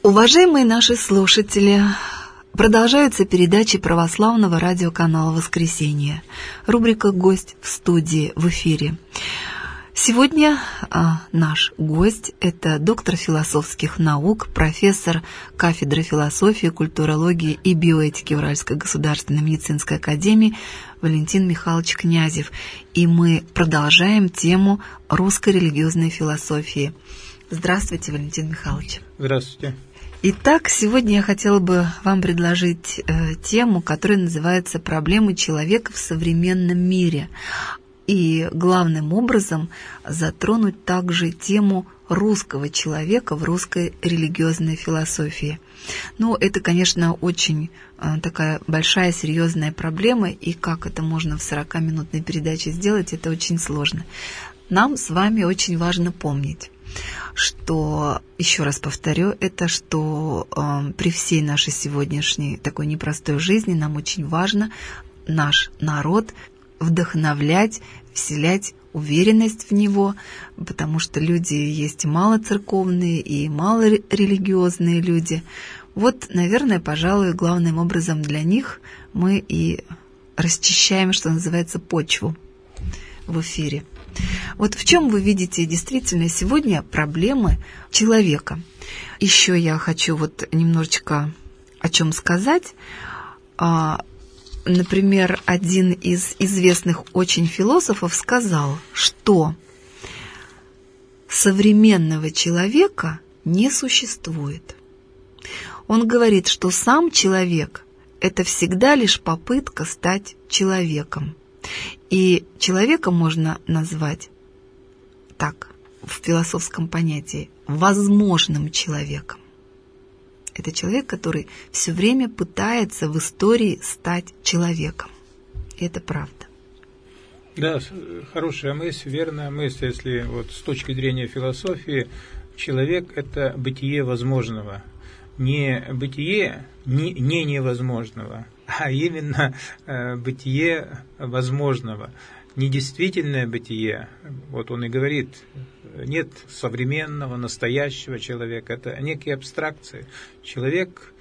Уважаемые наши слушатели, продолжаются передачи православного радиоканала «Воскресенье». Рубрика «Гость в студии» в эфире. Сегодня наш гость – это доктор философских наук, профессор кафедры философии, культурологии и биоэтики Уральской государственной медицинской академии Валентин Михайлович Князев. И мы продолжаем тему русской религиозной философии. Здравствуйте, Валентин Михайлович. Здравствуйте. Итак, сегодня я хотела бы вам предложить тему, которая называется «Проблемы человека в современном мире». И главным образом затронуть также тему русского человека в русской религиозной философии. Ну, это, конечно, очень такая большая, серьезная проблема, и как это можно в 40-минутной передаче сделать, это очень сложно. Нам с вами очень важно помнить, что, еще раз повторю, это что при всей нашей сегодняшней такой непростой жизни нам очень важно наш народ вдохновлять, вселять уверенность в него, потому что люди есть малоцерковные и малорелигиозные люди. Вот, наверное, пожалуй, главным образом для них мы и расчищаем, что называется, почву в эфире. Вот в чем вы видите действительно сегодня проблемы человека? Еще я хочу вот немножечко о чем сказать. Например, один из известных очень философов сказал, что современного человека не существует. Он говорит, что сам человек – это всегда лишь попытка стать человеком. И человека можно назвать так, в философском понятии, возможным человеком. Это человек, который все время пытается в истории стать человеком. И это правда. Да, хорошая мысль, верная мысль. Если вот с точки зрения философии, человек – это бытие возможного. Не бытие не невозможного, а именно бытие возможного. Недействительное бытие, вот он и говорит, нет современного, настоящего человека, это некие абстракции. Человек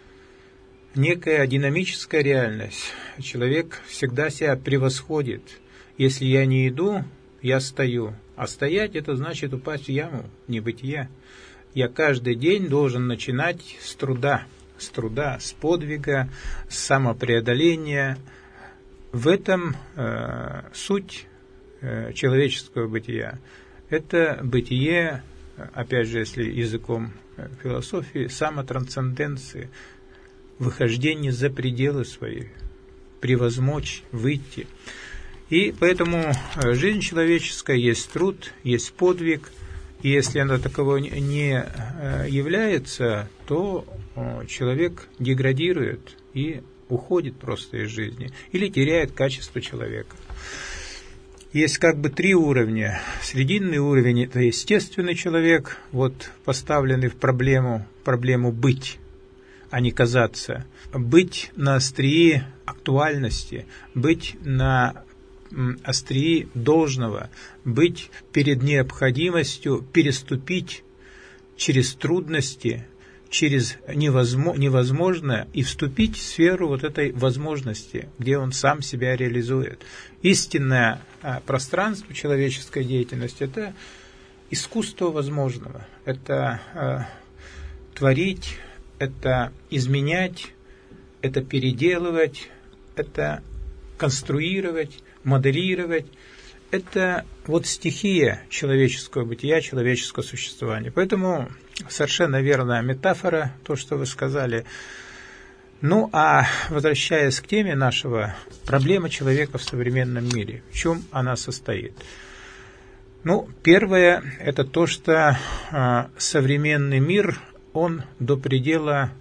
– некая динамическая реальность. Человек всегда себя превосходит. Если я не иду, я стою. А стоять – это значит упасть в яму, небытия. Я каждый день должен начинать с труда, с подвига, с самопреодоления. В этом суть человеческого бытия. Это бытие, опять же, если языком философии, самотрансценденции, выхождение за пределы свои, превозмочь, выйти. И поэтому жизнь человеческая есть труд, есть подвиг. И если она таково не является, то человек деградирует и уходит просто из жизни или теряет качество человека. Есть как бы три уровня. Срединный уровень – это естественный человек, вот поставленный в проблему быть, а не казаться. Быть на острие актуальности, быть на острие должного, быть перед необходимостью переступить через трудности, через невозможное и вступить в сферу вот этой возможности, где он сам себя реализует. Истинное пространство человеческой деятельности – это искусство возможного. Это творить, это изменять, это переделывать, это конструировать, моделировать. Это вот стихия человеческого бытия, человеческого существования. Поэтому совершенно верная метафора, то, что вы сказали. Ну, а возвращаясь к теме нашего, проблема человека в современном мире, в чем она состоит? Ну, первое, это то, что современный мир, он до предела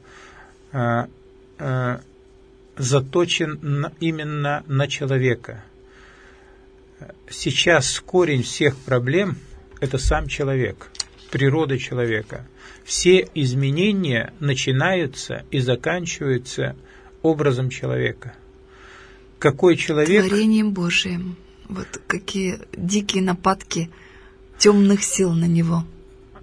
заточен именно на человека. Сейчас корень всех проблем – это сам человек, природа человека. Все изменения начинаются и заканчиваются образом человека. Какой человек? Творением Божиим. Вот какие дикие нападки темных сил на него.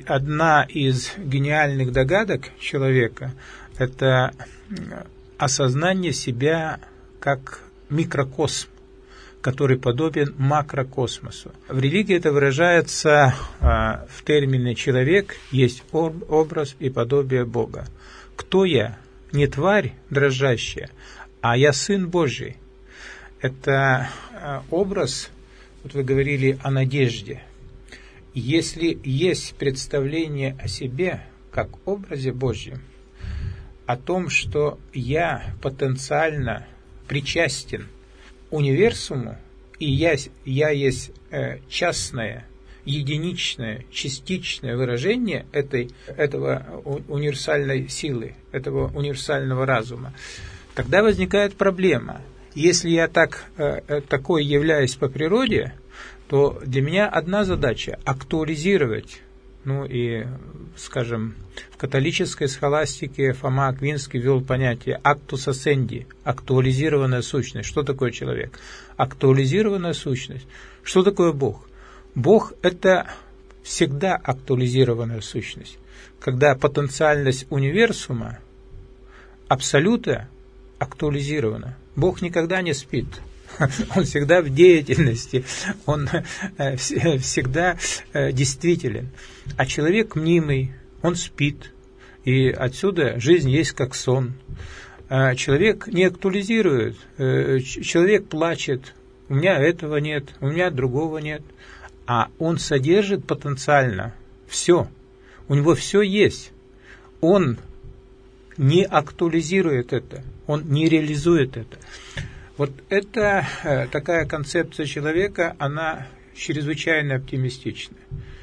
одна из гениальных догадок человека – это осознание себя как микрокосм, который подобен макрокосмосу. В религии это выражается в термине «человек есть образ и подобие Бога». Кто я? Не тварь дрожащая, а я Сын Божий. Это образ, вот вы говорили о надежде. Если есть представление о себе как образе Божьем, о том, что я потенциально причастен универсуму, и я есть частное, единичное, частичное выражение этого универсальной силы, этого универсального разума, тогда возникает проблема. Если я такой являюсь по природе, то для меня одна задача – актуализировать. И, скажем, в католической схоластике Фома Аквинский ввел понятие «actus ascendi» – актуализированная сущность. Что такое человек? Актуализированная сущность. Что такое Бог? Бог – это всегда актуализированная сущность. Когда потенциальность универсума, абсолюта, актуализирована. Бог никогда не спит. Он всегда в деятельности, он всегда действителен. А человек мнимый, он спит, и отсюда жизнь есть как сон. Человек не актуализирует, человек плачет, у меня этого нет, у меня другого нет, а он содержит потенциально все, у него все есть, он не актуализирует это, он не реализует это. Вот это такая концепция человека, она чрезвычайно оптимистична.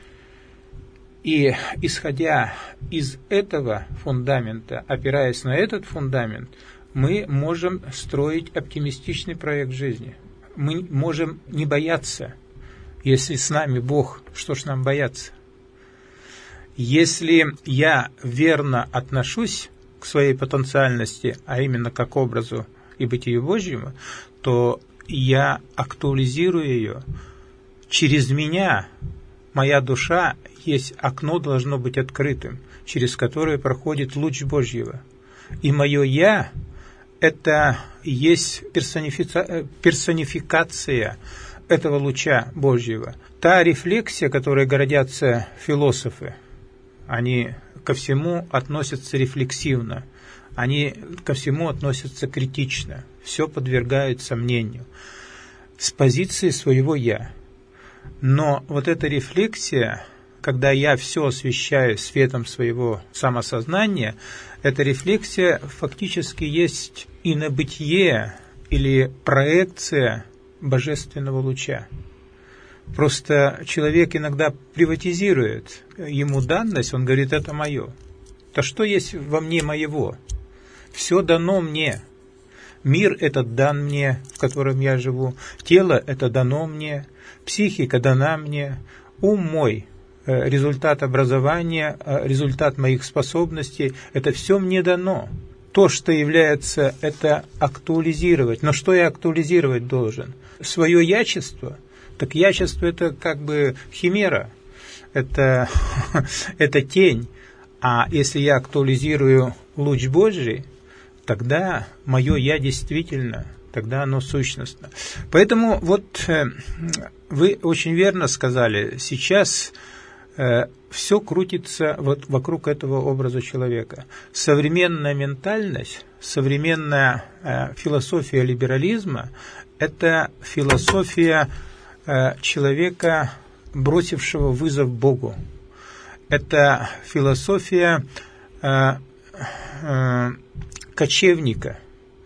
И исходя из этого фундамента, опираясь на этот фундамент, мы можем строить оптимистичный проект жизни. Мы можем не бояться. Если с нами Бог, что ж нам бояться? Если я верно отношусь к своей потенциальности, а именно как образу и бытию Божьему, то я актуализирую ее. Через меня, моя душа, есть окно, должно быть открытым, через которое проходит луч Божьего. И мое «я» – это есть персонификация этого луча Божьего. Та рефлексия, которой гордятся философы, они ко всему относятся рефлексивно. Они ко всему относятся критично, все подвергают сомнению, с позиции своего «я». Но вот эта рефлексия, когда я все освещаю светом своего самосознания, эта рефлексия фактически есть инобытие или проекция божественного луча. Просто человек иногда приватизирует ему данность, он говорит, это мое. То что есть во мне моего? Все дано мне. Мир этот дан мне, в котором я живу. Тело это дано мне. Психика дана мне. Ум мой, результат образования, результат моих способностей, это все мне дано. То, что является, это актуализировать. Но что я актуализировать должен? Свое ячество. Так ячество это как бы химера. Это тень. А если я актуализирую луч Божий, тогда мое «я» действительно, тогда оно сущностно. Поэтому вот вы очень верно сказали, сейчас все крутится вот вокруг этого образа человека. Современная ментальность, современная философия либерализма – это философия человека, бросившего вызов Богу. Это философия кочевника,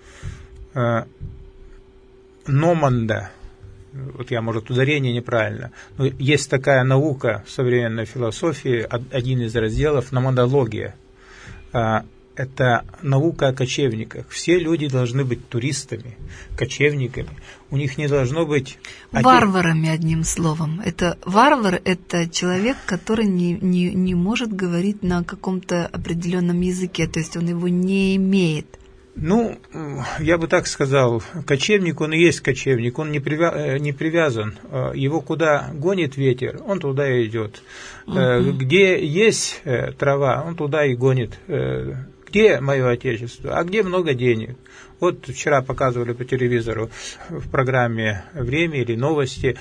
номанда. Вот я, может, ударение неправильно. Но есть такая наука в современной философии, один из разделов – номадология. Это наука о кочевниках. Все люди должны быть туристами, кочевниками. У них не должно быть... Варварами, одним словом. Это варвар – это человек, который не может говорить на каком-то определенном языке, то есть он его не имеет. Ну, я бы так сказал, кочевник, он и есть кочевник, он не привязан. Его куда гонит ветер, он туда и идет. Где есть трава, он туда и гонит. Где мое отечество, а где много денег? Вот вчера показывали по телевизору в программе «Время» или «Новости»,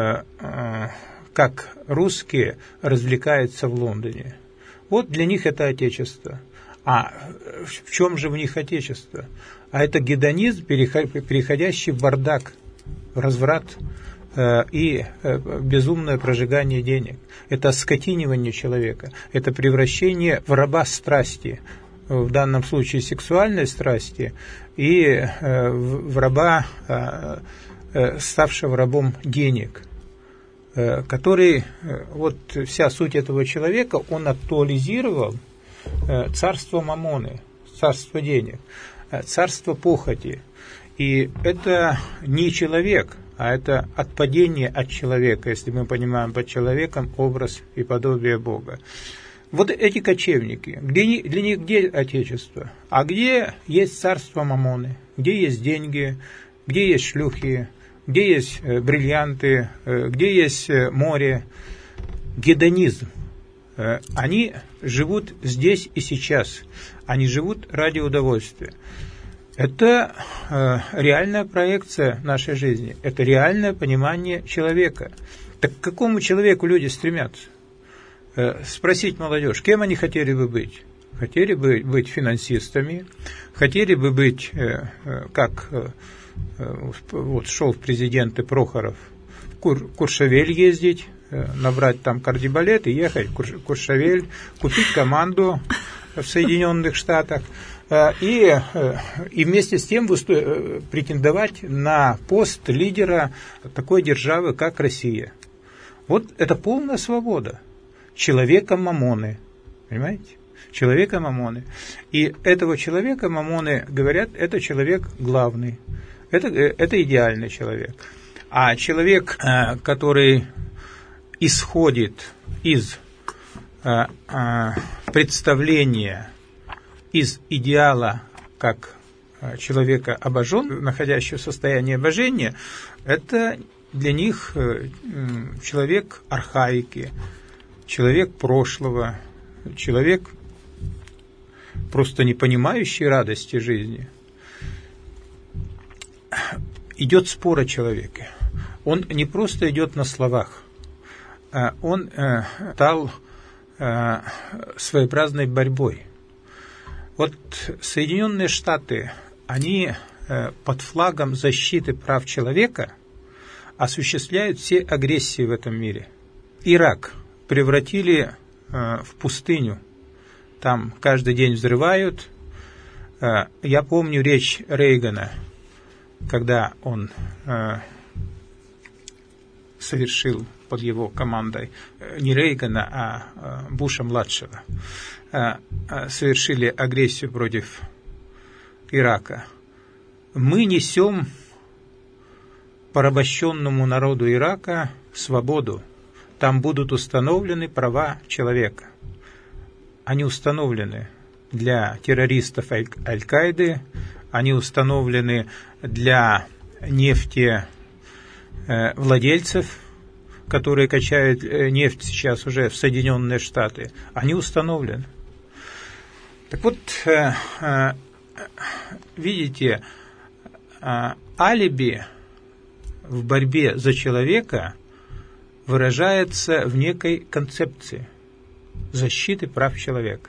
как русские развлекаются в Лондоне. Вот для них это отечество. А в чем же в них отечество? А это гедонизм, переходящий в бардак, в разврат и безумное прожигание денег. Это оскотинивание человека, это превращение в раба страсти, в данном случае сексуальной страсти, и в раба, ставшего рабом денег, который, вот вся суть этого человека, он актуализировал царство мамоны, царство денег, царство похоти. И это не человек, а это отпадение от человека, если мы понимаем под человеком образ и подобие Бога. Вот эти кочевники, для них где отечество? А где есть царство мамоны? Где есть деньги? Где есть шлюхи? Где есть бриллианты? Где есть море? Гедонизм. Они живут здесь и сейчас. Они живут ради удовольствия. Это реальная проекция нашей жизни. Это реальное понимание человека. Так к какому человеку люди стремятся? Спросить молодежь, кем они хотели бы быть? Хотели бы быть финансистами, хотели бы быть, как вот шел в президенты Прохоров, в Куршавель ездить, набрать там кардибалет и ехать в Куршавель, купить команду в Соединенных Штатах и вместе с тем претендовать на пост лидера такой державы, как Россия. Вот это полная свобода человека мамоны, понимаете? Человека мамоны. И этого человека мамоны, говорят, это человек главный, это идеальный человек. А человек, который исходит из представления, из идеала, как человека обожженного, находящего в состоянии обожжения, это для них человек архаики, человек прошлого, человек, просто не понимающий радости жизни. Идет спор о человеке. Он не просто идет на словах, он стал своеобразной борьбой. Вот Соединенные Штаты, они под флагом защиты прав человека осуществляют все агрессии в этом мире. Ирак превратили в пустыню. Там каждый день взрывают. Я помню речь Рейгана, когда он совершил под его командой, не Рейгана, а Буша-младшего, совершили агрессию против Ирака. Мы несем порабощенному народу Ирака свободу. Там будут установлены права человека. Они установлены для террористов Аль-Каиды, они установлены для нефтевладельцев, которые качают нефть сейчас уже в Соединенные Штаты. Они установлены. Так вот, видите, алиби в борьбе за человека выражается в некой концепции защиты прав человека.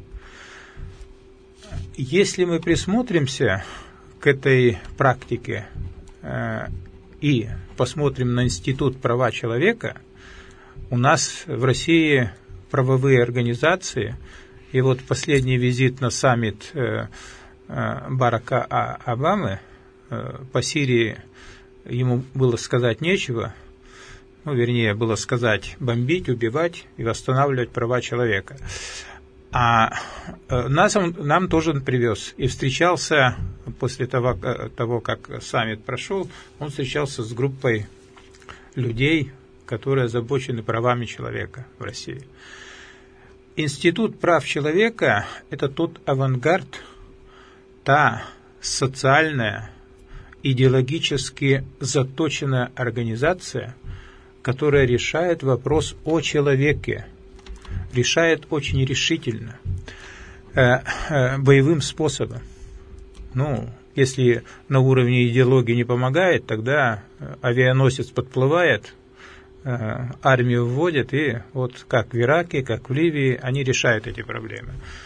Если мы присмотримся к этой практике и посмотрим на институт права человека, у нас в России правовые организации, и вот последний визит на саммит Барака Обамы по Сирии, ему было сказать нечего, вернее, было сказать бомбить, убивать и восстанавливать права человека. А нам тоже он привез. И встречался, после того, как саммит прошел, он встречался с группой людей, которые озабочены правами человека в России. Институт прав человека – это тот авангард, та социальная, идеологически заточенная организация, которая решает вопрос о человеке, решает очень решительно, боевым способом. Если на уровне идеологии не помогает, тогда авианосец подплывает, армию вводят, и вот как в Ираке, как в Ливии, они решают эти проблемы.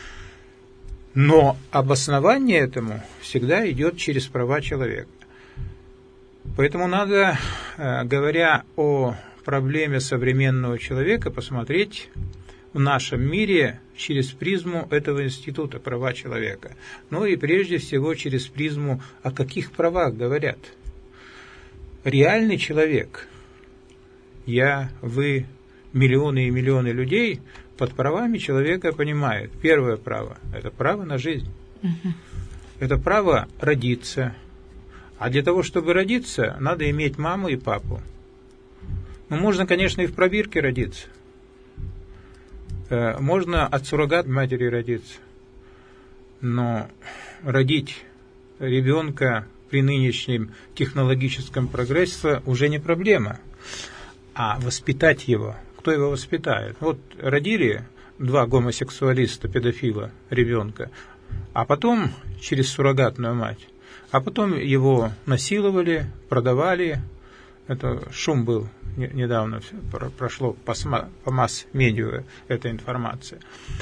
Но обоснование этому всегда идет через права человека. Поэтому надо, говоря о проблеме современного человека, посмотреть в нашем мире через призму этого института права человека. И прежде всего через призму, о каких правах говорят. Реальный человек, я, вы, миллионы и миллионы людей под правами человека понимают. Первое право – это право на жизнь. Это право родиться. А для того, чтобы родиться, надо иметь маму и папу. Можно, конечно, и в пробирке родиться. Можно от суррогат матери родиться. Но родить ребенка при нынешнем технологическом прогрессе уже не проблема. А воспитать его, кто его воспитает? Вот родили два гомосексуалиста, педофила, ребенка, а потом через суррогатную мать, а потом его насиловали, продавали. Это шум был, недавно прошло по масс-медиа эта информация.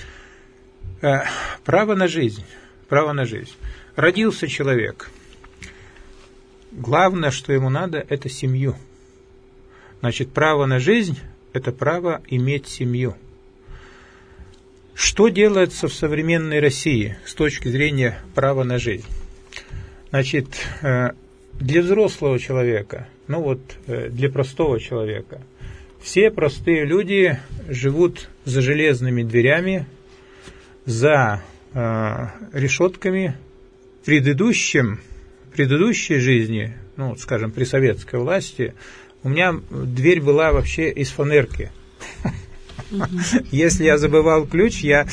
Право на жизнь, право на жизнь. Родился человек. Главное, что ему надо, это семью. Значит, право на жизнь – это право иметь семью. Что делается в современной России с точки зрения права на жизнь? Значит, для взрослого человека, для простого человека, все простые люди живут за железными дверями, за решетками. В предыдущей жизни, скажем, при советской власти, у меня дверь была вообще из фанерки. Если я забывал ключ, я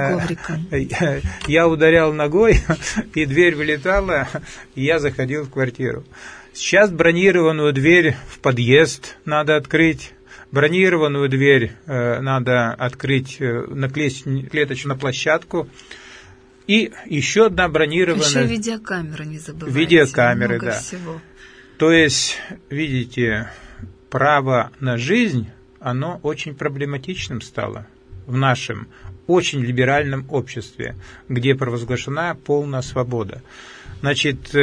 ударял ногой, и дверь вылетала, и я заходил в квартиру. Сейчас бронированную дверь в подъезд надо открыть, бронированную дверь надо открыть, наклеить клеточную площадку. И еще одна бронированная... Еще видеокамера, не забывайте. Видеокамеры, да. Всего. То есть, видите, право на жизнь, оно очень проблематичным стало в нашем очень либеральном обществе, где провозглашена полная свобода. Значит,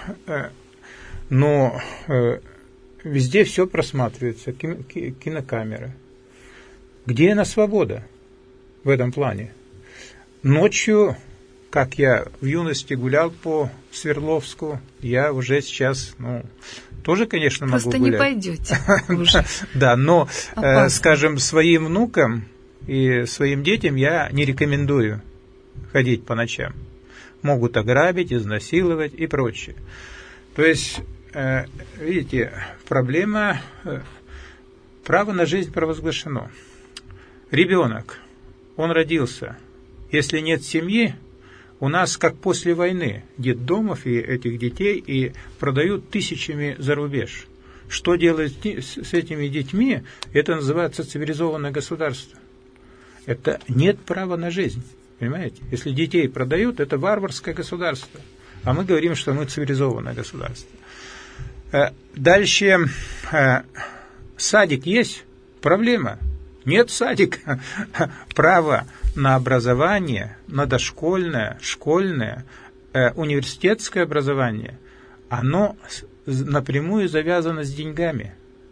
везде все просматривается, кинокамеры. Где она свобода в этом плане? Ночью, как я в юности гулял по Свердловску, я уже сейчас, тоже, конечно, могу гулять. Просто не пойдете уже. Да, но, скажем, своим внукам и своим детям я не рекомендую ходить по ночам. Могут ограбить, изнасиловать и прочее. То есть, видите, проблема, право на жизнь провозглашено. Ребенок, он родился. Если нет семьи, у нас, как после войны, детдомов и этих детей и продают тысячами за рубеж. Что делать с этими детьми, это называется цивилизованное государство. Это нет права на жизнь, понимаете? Если детей продают, это варварское государство. А мы говорим, что мы цивилизованное государство. Дальше, садик есть? Проблема. Нет садика. Право на образование, на дошкольное, школьное, университетское образование, оно напрямую завязано с деньгами.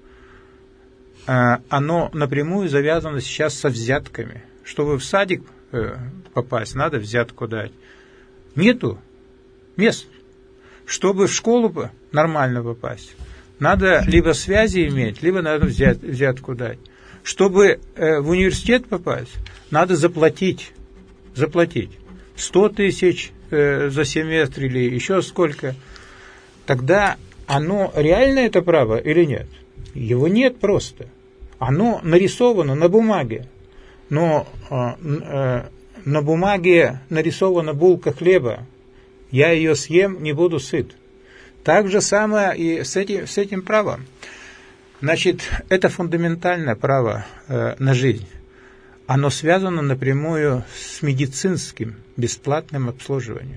Оно напрямую завязано сейчас со взятками. Чтобы в садик попасть, надо взятку дать. Нету мест. Чтобы в школу нормально попасть, надо либо связи иметь, либо надо взятку дать. Чтобы в университет попасть, надо заплатить 100 тысяч за семестр или еще сколько. Тогда оно реально это право или нет? Его нет просто. Оно нарисовано на бумаге. Но на бумаге нарисована булка хлеба. Я ее съем, не буду сыт. Так же самое и с этим правом. Значит, это фундаментальное право на жизнь. Оно связано напрямую с медицинским бесплатным обслуживанием.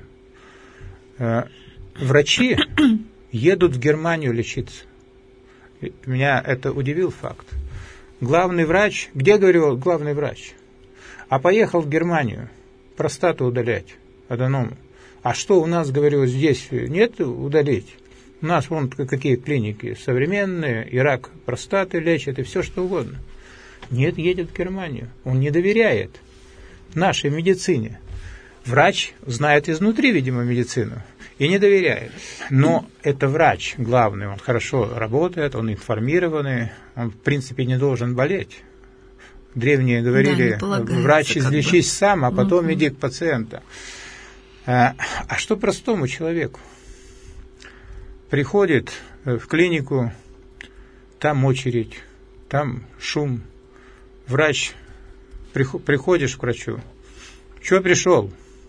Врачи едут в Германию лечиться. Меня это удивил факт. Главный врач, где, говорю, главный врач? А поехал в Германию простату удалять, аденому. А что у нас, говорю, здесь нет удалить? У нас вон какие клиники современные, и рак простаты лечат, и все что угодно. Нет, едет в Германию. Он не доверяет нашей медицине. Врач знает изнутри, видимо, медицину и не доверяет. Но это врач главный, он хорошо работает, он информированный, он, в принципе, не должен болеть. Древние говорили, да, врач излечись сам, а потом иди к пациенту. А что простому человеку? Приходит в клинику, там очередь, там шум. Врач, приходишь к врачу, чего пришел?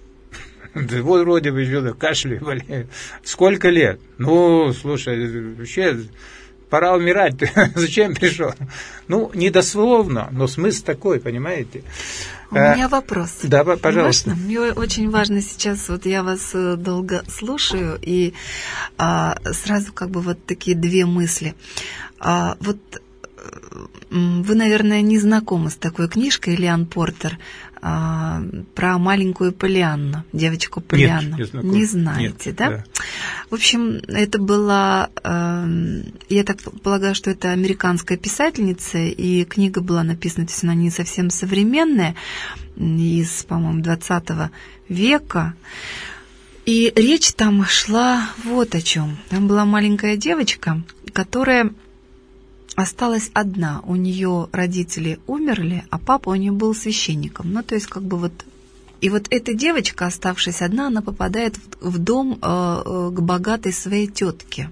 Вот вроде бы что-то кашляю, болею. Сколько лет? Ну, слушай, вообще пора умирать, ты зачем пришел? Ну, недословно, но смысл такой, понимаете? У меня вопрос. Да, пожалуйста. Можно? Мне очень важно сейчас, вот я вас долго слушаю, и сразу как бы вот такие две мысли. Вот вы, наверное, не знакомы с такой книжкой Ильян Портер про маленькую Поллианну, девочку Поллианну. Нет, не знаете, нет, да? В общем, это была, я так полагаю, что это американская писательница, и книга была написана, то есть она не совсем современная, из, по-моему, 20 века. И речь там шла вот о чем. Там была маленькая девочка, которая осталась одна. У нее родители умерли, а папа у нее был священником. Ну, то есть, как бы вот... И вот эта девочка, оставшись одна, она попадает в дом к богатой своей тетке.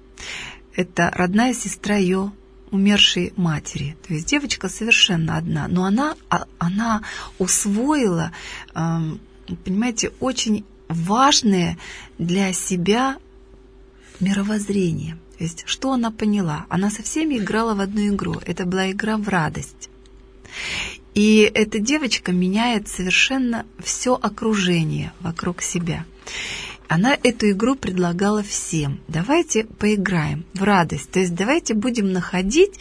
Это родная сестра ее умершей матери. То есть девочка совершенно одна. Но она усвоила, понимаете, очень важное для себя мировоззрение. То есть, что она поняла? Она со всеми играла в одну игру. Это была игра в радость. И эта девочка меняет совершенно все окружение вокруг себя. Она эту игру предлагала всем. Давайте поиграем в радость. То есть давайте будем находить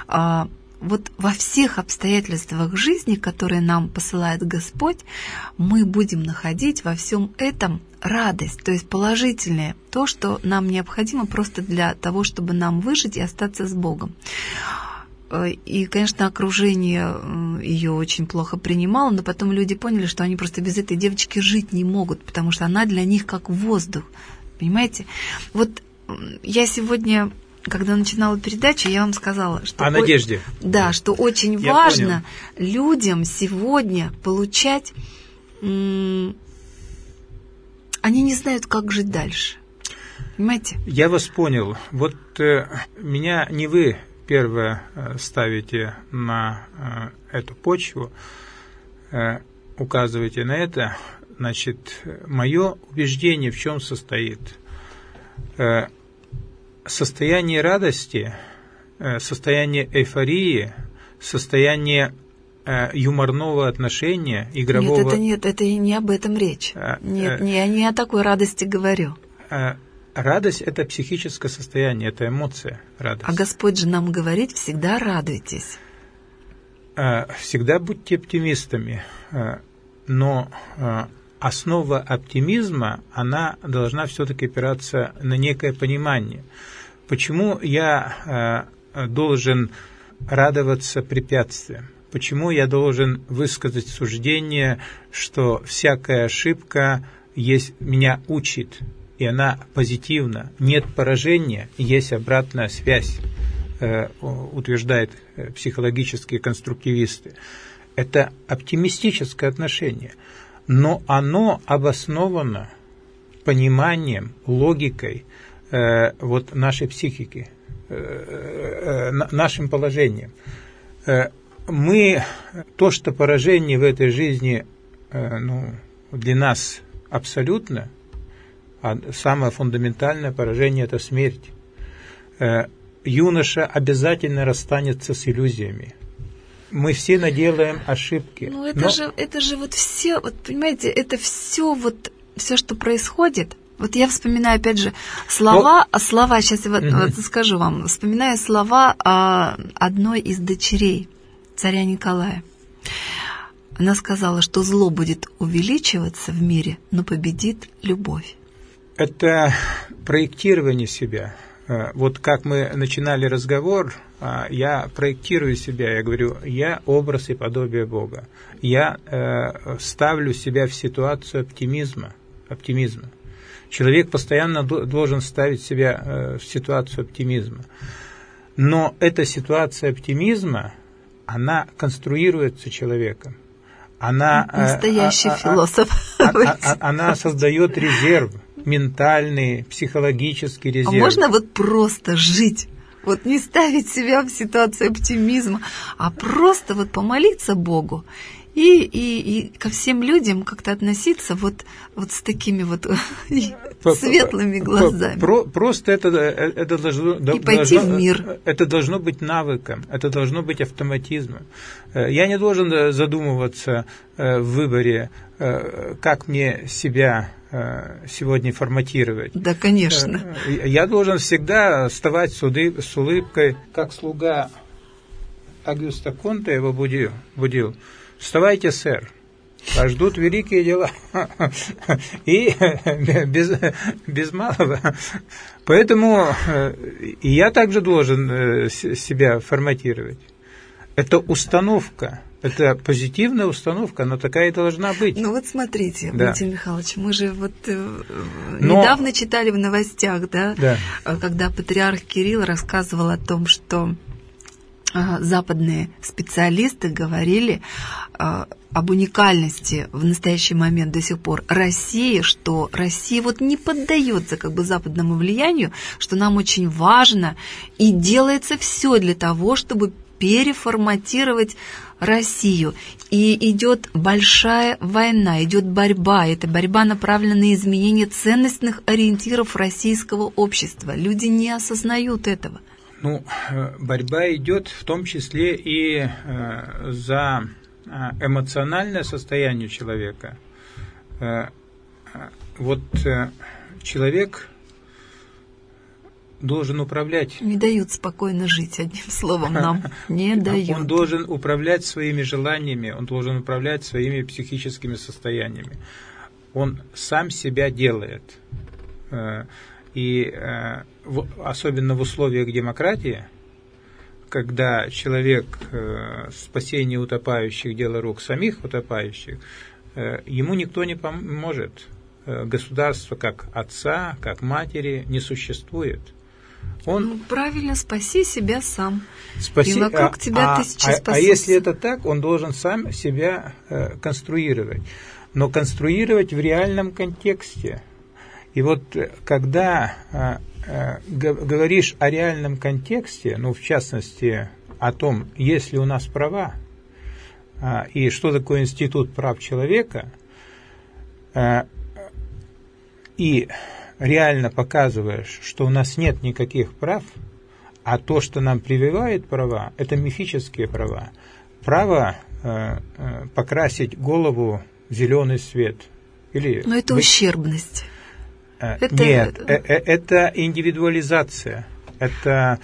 вот во всех обстоятельствах жизни, которые нам посылает Господь, мы будем находить во всем этом радость, то есть положительное, то, что нам необходимо просто для того, чтобы нам выжить и остаться с Богом. И, конечно, окружение ее очень плохо принимало, но потом люди поняли, что они просто без этой девочки жить не могут, потому что она для них как воздух. Понимаете? Вот я сегодня, когда начинала передачу, я вам сказала, что... О надежде. Да, что очень важно людям сегодня получать... Они не знают, как жить дальше. Понимаете? Я вас понял. Вот меня не вы первое ставите на эту почву, указываете на это. Значит, мое убеждение в чем состоит? Состояние радости, состояние эйфории, состояние юморного отношения, игрового... Нет, это не об этом речь. Нет, я не о такой радости говорю. Радость – это психическое состояние, это эмоция, радость. А Господь же нам говорит, всегда радуйтесь. Всегда будьте оптимистами, но основа оптимизма, она должна все-таки опираться на некое понимание. Почему я должен радоваться препятствиям? Почему я должен высказать суждение, что всякая ошибка меня учит, и она позитивна? Нет поражения, есть обратная связь, утверждают психологические конструктивисты. Это оптимистическое отношение, но оно обосновано пониманием, логикой вот нашей психики, нашим положением. То, что поражение в этой жизни для нас абсолютно, А самое фундаментальное поражение – это смерть. Юноша обязательно расстанется с иллюзиями. Мы все наделаем ошибки. Ну, это же вот все, вот понимаете, это все вот все, что происходит. Вот я вспоминаю, опять же, слова, сейчас я вот скажу вам, вспоминаю слова одной из дочерей царя Николая. Она сказала, что зло будет увеличиваться в мире, но победит любовь. Это проектирование себя. Вот как мы начинали разговор, я проектирую себя, я говорю, я образ и подобие Бога. Я ставлю себя в ситуацию оптимизма. Человек постоянно должен ставить себя в ситуацию оптимизма. Но эта ситуация оптимизма, она конструируется человеком. Настоящий философ. Она создает резерв, ментальный, психологический резерв. А можно вот просто жить? Вот не ставить себя в ситуацию оптимизма, а просто вот помолиться Богу и ко всем людям как-то относиться вот с такими вот светлыми глазами. Просто это должно... И пойти в мир. Это должно быть навыком, это должно быть автоматизмом. Я не должен задумываться в выборе, как мне себя сегодня форматировать. Да, конечно. Я должен всегда вставать с улыбкой, как слуга Агюста Конте его будил. «Вставайте, сэр, вас ждут великие дела». И без малого. Поэтому и я также должен себя форматировать. Это установка. Это позитивная установка, но такая и должна быть. Ну вот смотрите, Валентин Михайлович, мы же вот недавно читали в новостях, да, когда патриарх Кирилл рассказывал о том, что западные специалисты говорили об уникальности в настоящий момент до сих пор России, что Россия вот не поддается как бы западному влиянию, что нам очень важно, и делается все для того, чтобы переформатировать Россию. И идет большая война, идет борьба. Это борьба направлена на изменение ценностных ориентиров российского общества. Люди не осознают этого. Ну, борьба идет в том числе и за эмоциональное состояние человека. Вот человек должен управлять... Не дают спокойно жить, одним словом, нам не дают. Он должен управлять своими желаниями, он должен управлять своими психическими состояниями. Он сам себя делает. И особенно в условиях демократии, когда человек спасение утопающих, дело рук самих утопающих, ему никто не поможет. Государство как отца, как матери не существует. Правильно, спаси себя сам. И вокруг тебя тысячи спасутся. А если это так, он должен сам себя конструировать. Но конструировать в реальном контексте. И вот когда говоришь о реальном контексте, ну, в частности, о том, есть ли у нас права, и что такое институт прав человека, и реально показываешь, что у нас нет никаких прав, а то, что нам прививают права, это мифические права. Право покрасить голову в зеленый цвет. Но это ущербность. Нет, это индивидуализация. Это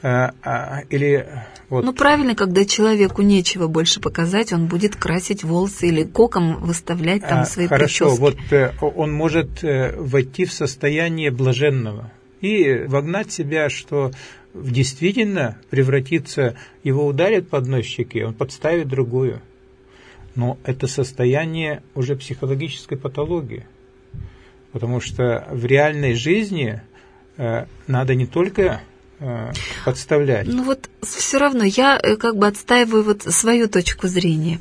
Ну, правильно, когда человеку нечего больше показать, он будет красить волосы или коком выставлять там свои прически. Хорошо, вот он может войти в состояние блаженного и вогнать себя, что действительно превратиться, его ударят по одной щеке, он подставит другую. Но это состояние уже психологической патологии. Потому что в реальной жизни надо не только подставлять. Ну вот все равно я как бы отстаиваю вот свою точку зрения.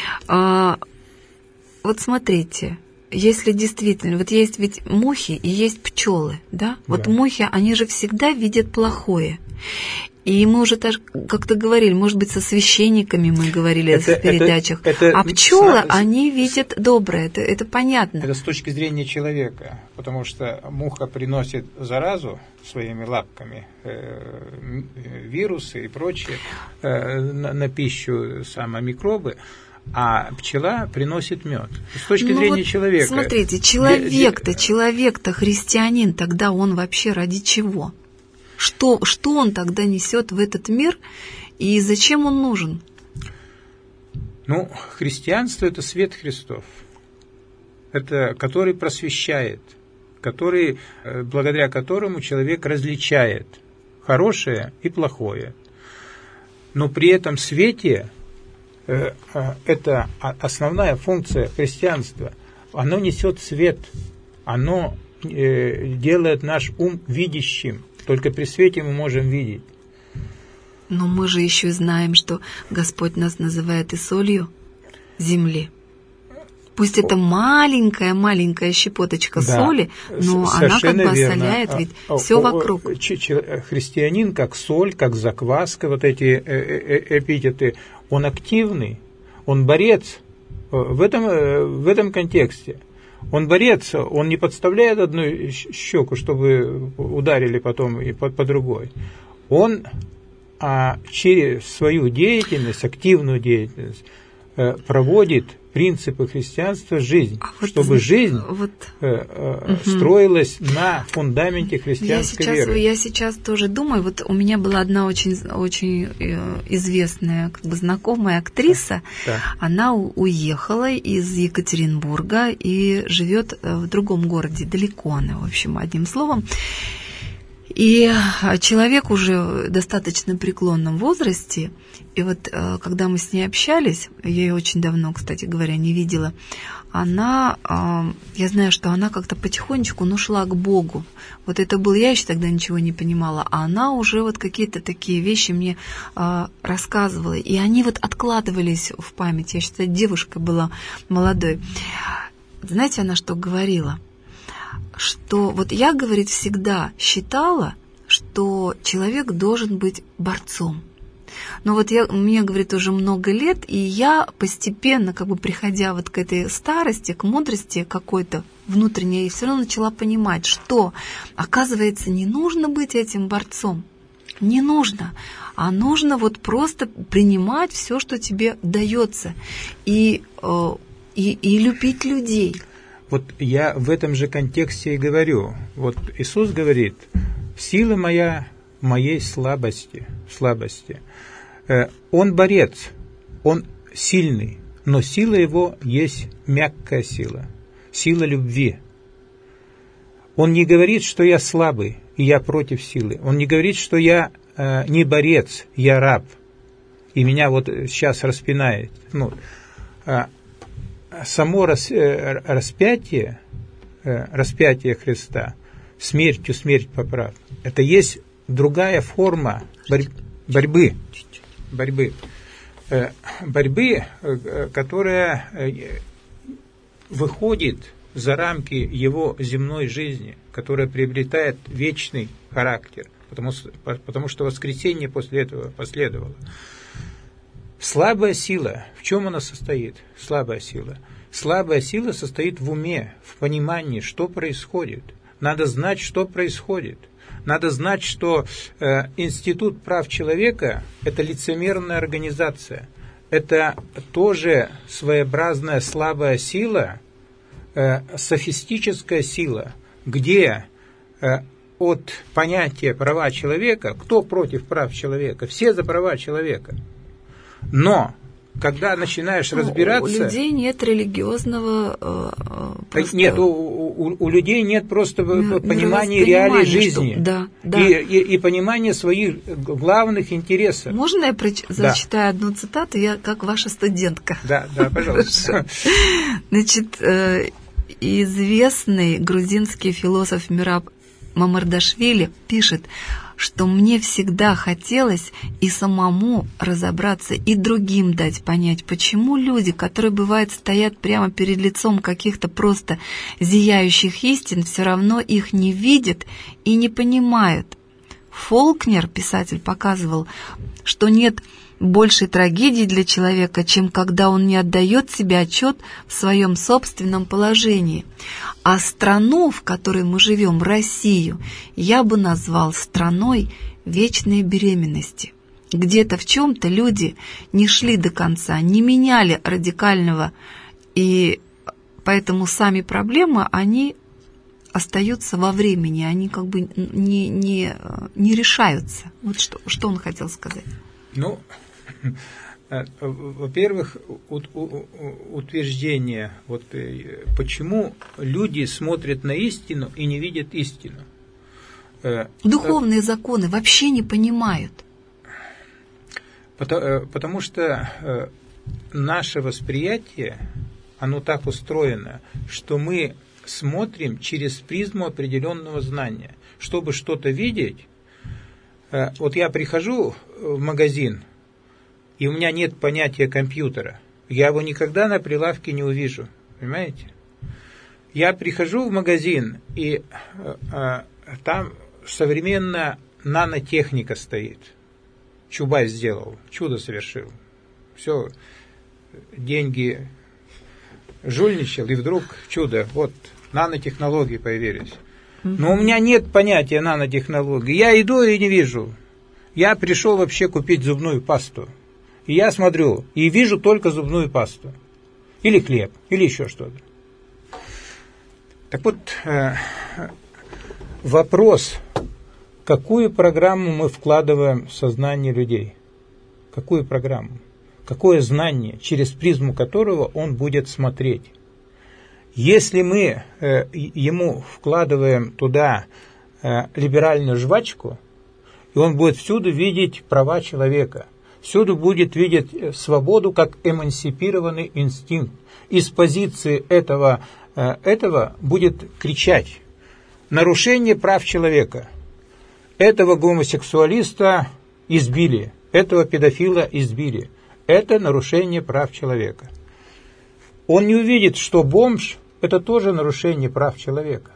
Вот смотрите, если действительно, вот есть ведь мухи и есть пчелы, да? Вот мухи, они же всегда видят плохое. И мы уже как-то говорили, может быть, со священниками мы говорили в передачах. А пчелы, они видят доброе, это понятно. Это с точки зрения человека, потому что муха приносит заразу своими лапками, вирусы и прочее на пищу, микробы, а пчела приносит мед. С точки зрения человека. Смотрите, человек-то христианин, тогда он вообще ради чего? Что он тогда несет в этот мир и зачем он нужен? Христианство – это свет Христов, это который просвещает, благодаря которому человек различает хорошее и плохое. Но при этом свете это основная функция христианства. Оно несет свет, оно делает наш ум видящим. Только при свете мы можем видеть. Но мы же еще знаем, что Господь нас называет и солью земли. Пусть это маленькая щепоточка соли, но она как бы осоляет ведь все вокруг. Христианин как соль, как закваска, вот эти эпитеты, он активный, он борец в этом контексте. Он борец, он не подставляет одну щеку, чтобы ударили потом и по другой. Он через свою деятельность, активную деятельность, проводит принципы христианства в жизнь, чтобы жизнь строилась на фундаменте христианской веры. Я сейчас тоже думаю, вот у меня была одна очень известная, знакомая актриса, она уехала из Екатеринбурга и живет в другом городе, далеко она, в общем, одним словом. И человек уже в достаточно преклонном возрасте, и вот когда мы с ней общались, я ее очень давно, кстати говоря, не видела, я знаю, что она как-то потихонечку ушла к Богу. Вот это был, я еще тогда ничего не понимала, а она уже вот какие-то такие вещи мне рассказывала, и они вот откладывались в память. Я считаю, девушка была молодой. Знаете, она что говорила? Что вот я, говорит, всегда считала, что человек должен быть борцом. Но вот мне, говорит, уже много лет, и я постепенно, приходя вот к этой старости, к мудрости какой-то внутренней, все равно начала понимать, что, оказывается, не нужно быть этим борцом. Не нужно. А нужно вот просто принимать все, что тебе дается, и любить людей. Вот я в этом же контексте и говорю. Вот Иисус говорит: «Сила моя в моей слабости». Он борец, он сильный, но сила его есть мягкая сила, сила любви. Он не говорит, что я слабый, и я против силы. Он не говорит, что я не борец, я раб, и меня вот сейчас распинает. Само распятие Христа, смертью смерть поправ, это есть другая форма борьбы, которая выходит за рамки его земной жизни, которая приобретает вечный характер, потому что воскресение после этого последовало. Слабая сила, в чем она состоит? Слабая сила состоит в уме, в понимании, что происходит. Надо знать, что происходит. Надо знать, что Институт прав человека – это лицемерная организация. Это тоже своеобразная слабая сила, софистическая сила, где от понятия права человека, кто против прав человека, все за права человека. Но когда начинаешь разбираться... У людей нет религиозного... Нет, у людей нет просто понимания реалий жизни. И понимания своих главных интересов. Можно я зачитаю одну цитату? Я как ваша студентка. Да, пожалуйста. Значит, известный грузинский философ Мираб Мамардашвили пишет, что мне всегда хотелось и самому разобраться, и другим дать понять, почему люди, которые, бывает, стоят прямо перед лицом каких-то просто зияющих истин, все равно их не видят и не понимают. Фолкнер, писатель, показывал, что нет большей трагедии для человека, чем когда он не отдает себе отчет в своем собственном положении. А страну, в которой мы живем, Россию, я бы назвал страной вечной беременности. Где-то в чем-то люди не шли до конца, не меняли радикального, и поэтому сами проблемы, они остаются во времени, они как бы не решаются. Вот что он хотел сказать. Ну, во-первых, утверждение, вот почему люди смотрят на истину и не видят истину. Духовные законы вообще не понимают. Потому что наше восприятие, оно так устроено, что мы смотрим через призму определенного знания. Чтобы что-то видеть, вот я прихожу в магазин, и у меня нет понятия компьютера. Я его никогда на прилавке не увижу. Понимаете? Я прихожу в магазин, и там современная нанотехника стоит. Чубайс сделал, чудо совершил. Все, деньги жульничал, и вдруг чудо, вот, нанотехнологии появились. Но у меня нет понятия нанотехнологий. Я иду и не вижу. Я пришел вообще купить зубную пасту. И я смотрю, и вижу только зубную пасту. Или хлеб, или еще что-то. Так вот, вопрос, какую программу мы вкладываем в сознание людей? Какую программу? Какое знание, через призму которого он будет смотреть? Если мы ему вкладываем туда либеральную жвачку, и он будет всюду видеть права человека, всюду будет видеть свободу как эмансипированный инстинкт. Из позиции этого будет кричать: нарушение прав человека. Этого гомосексуалиста избили, этого педофила избили. Это нарушение прав человека. Он не увидит, что бомж – это тоже нарушение прав человека.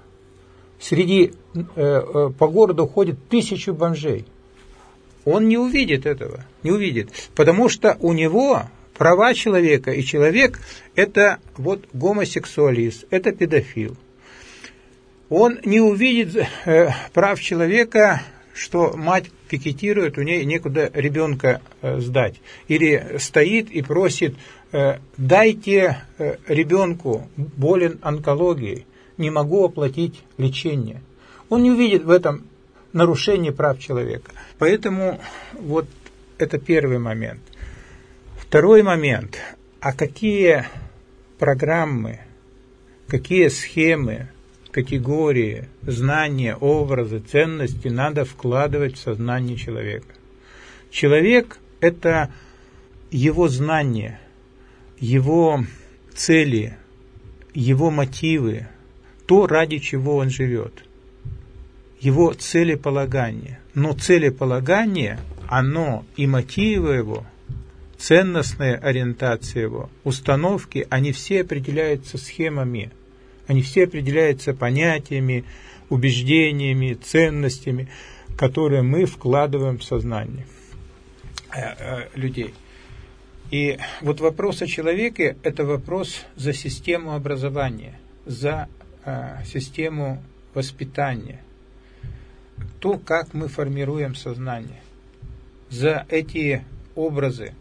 По городу ходит 1000 бомжей. Он не увидит этого, не увидит, потому что у него права человека, и человек – это вот гомосексуалист, это педофил. Он не увидит прав человека, что мать пикетирует, у нее некуда ребенка сдать. Или стоит и просит: дайте ребенку, болен онкологией, не могу оплатить лечение. Он не увидит в этом нарушение прав человека. Поэтому вот это первый момент. Второй момент. А какие программы, какие схемы, категории, знания, образы, ценности надо вкладывать в сознание человека? Человек – это его знания, его цели, его мотивы, то, ради чего он живет, его целеполагание. Но целеполагание, оно и мотивы его, ценностная ориентация его, установки, они все определяются схемами, они все определяются понятиями, убеждениями, ценностями, которые мы вкладываем в сознание людей. И вот вопрос о человеке – это вопрос за систему образования, за систему воспитания, то, как мы формируем сознание, за эти образы.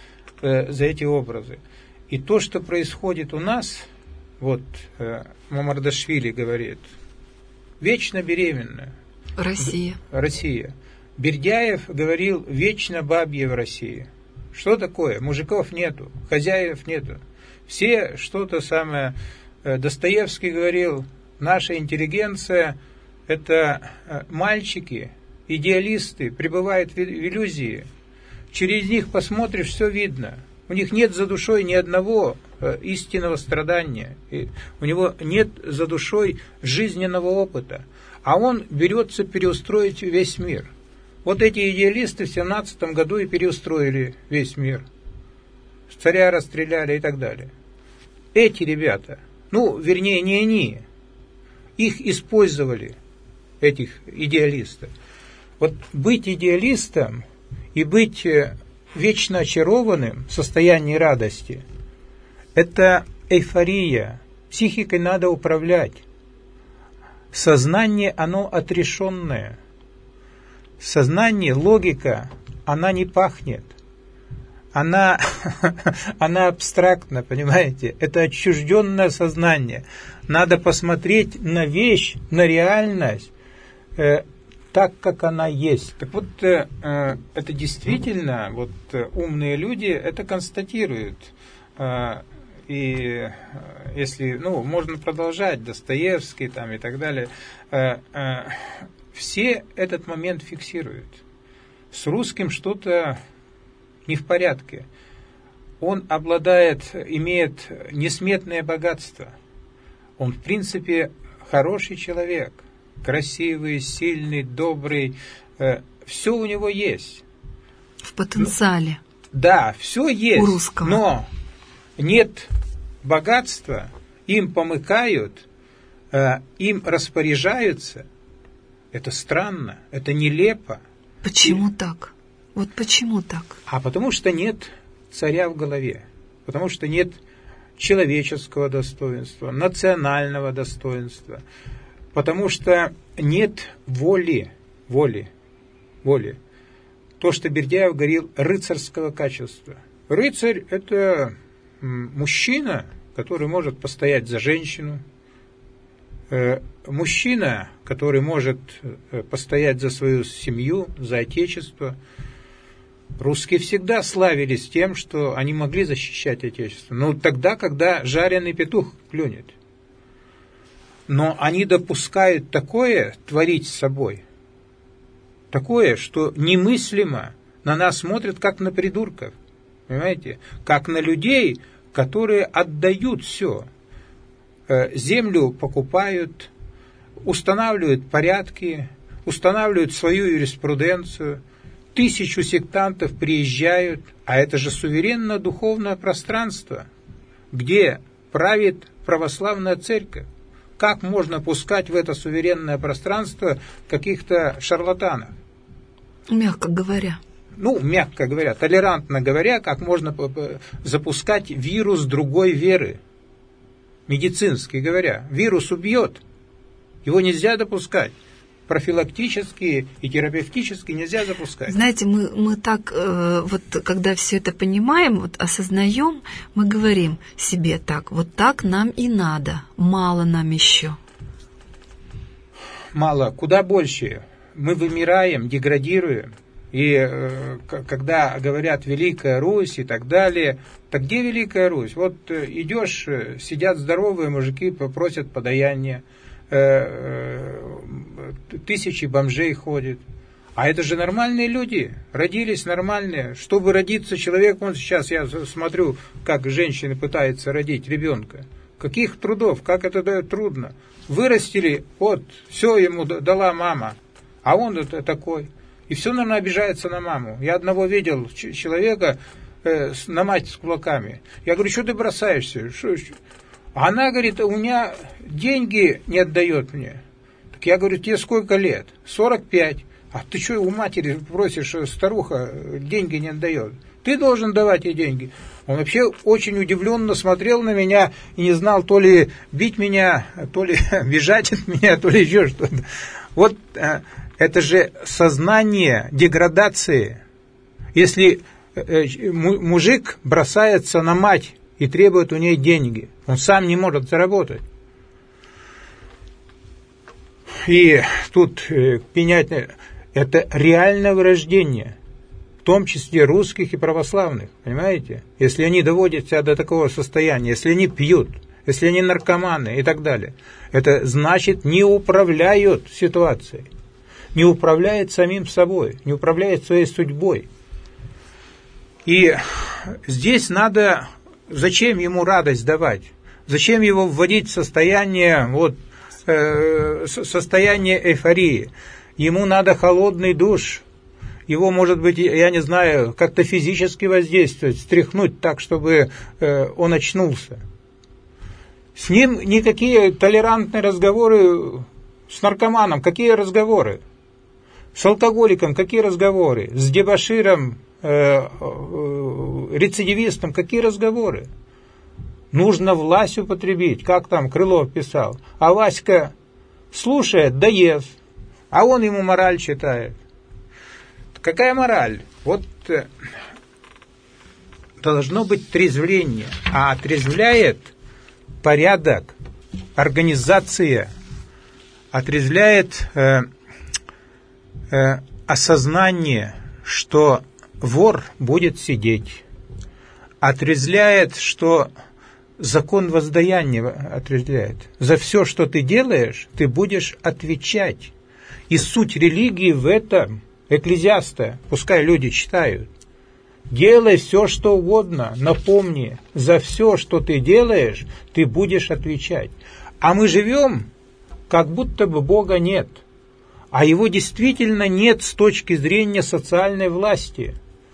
И то, что происходит у нас, вот Мамардашвили говорит, вечно беременная. Россия. Бердяев говорил, вечно бабье в России. Что такое? Мужиков нету, хозяев нету. Все что-то самое. Достоевский говорил, наша интеллигенция – это мальчики, идеалисты, пребывают в иллюзии. Через них посмотришь, все видно. У них нет за душой ни одного истинного страдания. У него нет за душой жизненного опыта. А он берется переустроить весь мир. Вот эти идеалисты в 17 году и переустроили весь мир. Царя расстреляли и так далее. Эти ребята, вернее, не они, их использовали, этих идеалистов. Вот быть идеалистом и быть вечно очарованным в состоянии радости – это эйфория. Психикой надо управлять. Сознание, оно отрешенное. Сознание, логика, она не пахнет. Она абстрактна, понимаете? Это отчужденное сознание. Надо посмотреть на вещь, на реальность, так, как она есть. Так вот, это действительно, вот умные люди это констатируют. И если, можно продолжать, Достоевский там и так далее, все этот момент фиксируют. С русским что-то не в порядке. Он имеет несметное богатство. Он, в принципе, хороший человек. Красивый, сильный, добрый. Все у него есть. В потенциале. Да, все есть. У русского. Но нет богатства, им помыкают, им распоряжаются. Это странно, это нелепо. Почему так? Вот почему так? А потому что нет царя в голове, потому что нет человеческого достоинства, национального достоинства, потому что нет воли. То, что Бердяев говорил, рыцарского качества. Рыцарь – это мужчина, который может постоять за женщину, мужчина, который может постоять за свою семью, за отечество. Русские всегда славились тем, что они могли защищать отечество. Но тогда, когда жареный петух клюнет. Но они допускают такое творить с собой, такое, что немыслимо, на нас смотрят как на придурков, понимаете, как на людей, которые отдают все. Землю покупают, устанавливают порядки, устанавливают свою юриспруденцию, 1000 сектантов приезжают, а это же суверенно-духовное пространство, где правит православная церковь. Как можно пускать в это суверенное пространство каких-то шарлатанов? Мягко говоря. Мягко говоря, толерантно говоря, как можно запускать вирус другой веры. Медицински говоря, вирус убьет, его нельзя допускать. Профилактически и терапевтически нельзя запускать. Знаете, мы так, когда все это понимаем, осознаем, мы говорим себе так, вот так нам и надо, мало нам еще. Мало, куда больше. Мы вымираем, деградируем. И когда говорят «Великая Русь» и так далее, так где Великая Русь? Вот идешь, сидят здоровые мужики, просят подаяния, 1000 бомжей ходят. А это же нормальные люди, родились нормальные. Чтобы родиться человек, сейчас я смотрю, как женщины пытаются родить ребенка. Каких трудов, как это трудно. Вырастили, все ему дала мама, а он это такой. И все, наверное, обижается на маму. Я одного видел человека, на мать с кулаками. Я говорю, что ты бросаешься? А она говорит, у меня деньги не отдает мне. Так я говорю, тебе сколько лет? 45. А ты что у матери просишь, старуха деньги не отдает? Ты должен давать ей деньги. Он вообще очень удивленно смотрел на меня и не знал, то ли бить меня, то ли бежать от меня, то ли еще что-то. Вот это же сознание деградации. Если мужик бросается на мать и требует у ней деньги, он сам не может заработать. И тут пенять, это реальное вырождение, в том числе русских и православных, понимаете? Если они доводят себя до такого состояния, если они пьют, если они наркоманы и так далее, это значит не управляют ситуацией, не управляют самим собой, не управляют своей судьбой. И здесь надо, зачем ему радость давать? Зачем его вводить в состояние, состояние эйфории? Ему надо холодный душ. Его, может быть, я не знаю, как-то физически воздействовать, стряхнуть так, чтобы он очнулся. С ним никакие толерантные разговоры с наркоманом. Какие разговоры? С алкоголиком какие разговоры? С дебоширом, рецидивистом какие разговоры? Нужно власть употребить, как там Крылов писал. А Васька слушает, да ест, а он ему мораль читает. Какая мораль? Вот должно быть трезвление, а отрезвляет порядок, организация, отрезвляет осознание, что вор будет сидеть, отрезвляет, что закон воздаяния отрезвляет. За все, что ты делаешь, ты будешь отвечать. И суть религии в этом, Экклезиаста, пускай люди читают. Делай все, что угодно, но помни, за все, что ты делаешь, ты будешь отвечать. А мы живем, как будто бы Бога нет. А его действительно нет с точки зрения социальной власти.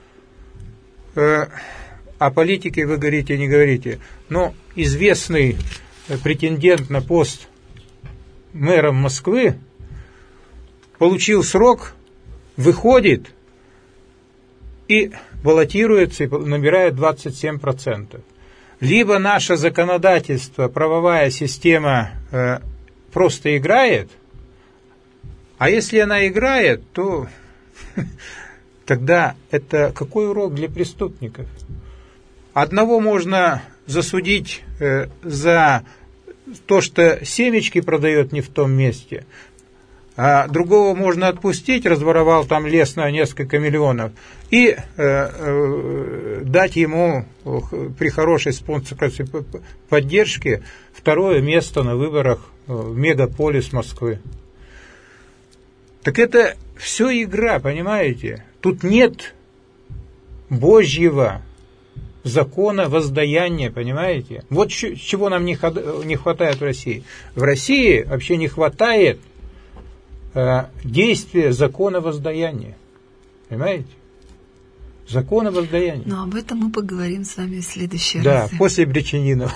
О политике вы говорите, не говорите. Но известный претендент на пост мэра Москвы получил срок, выходит и баллотируется, и набирает 27%. Либо наше законодательство, правовая система просто играет, а если она играет, то тогда это какой урок для преступников? Одного можно засудить за то, что семечки продает не в том месте, а другого можно отпустить, разворовал там лес на несколько миллионов, и дать ему при хорошей спонсорской поддержке второе место на выборах в мегаполис Москвы. Так это все игра, понимаете? Тут нет Божьего закона воздаяния, понимаете? Вот чего нам не хватает в России. В России вообще не хватает действия закона воздаяния. Понимаете? Закона воздаяния. Но об этом мы поговорим с вами в следующий Да, раз. после Бречанинова.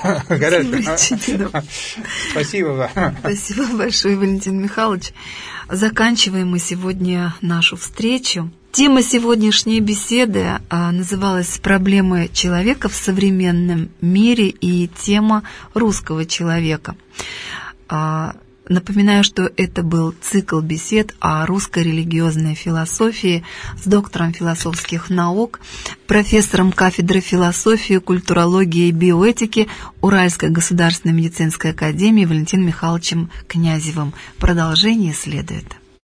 Спасибо вам. Спасибо большое, Валентин Михайлович. Заканчиваем мы сегодня нашу встречу. Тема сегодняшней беседы называлась «Проблемы человека в современном мире» и тема русского человека. Напоминаю, что это был цикл бесед о русской религиозной философии с доктором философских наук, профессором кафедры философии, культурологии и биоэтики Уральской государственной медицинской академии Валентином Михайловичем Князевым. Продолжение следует.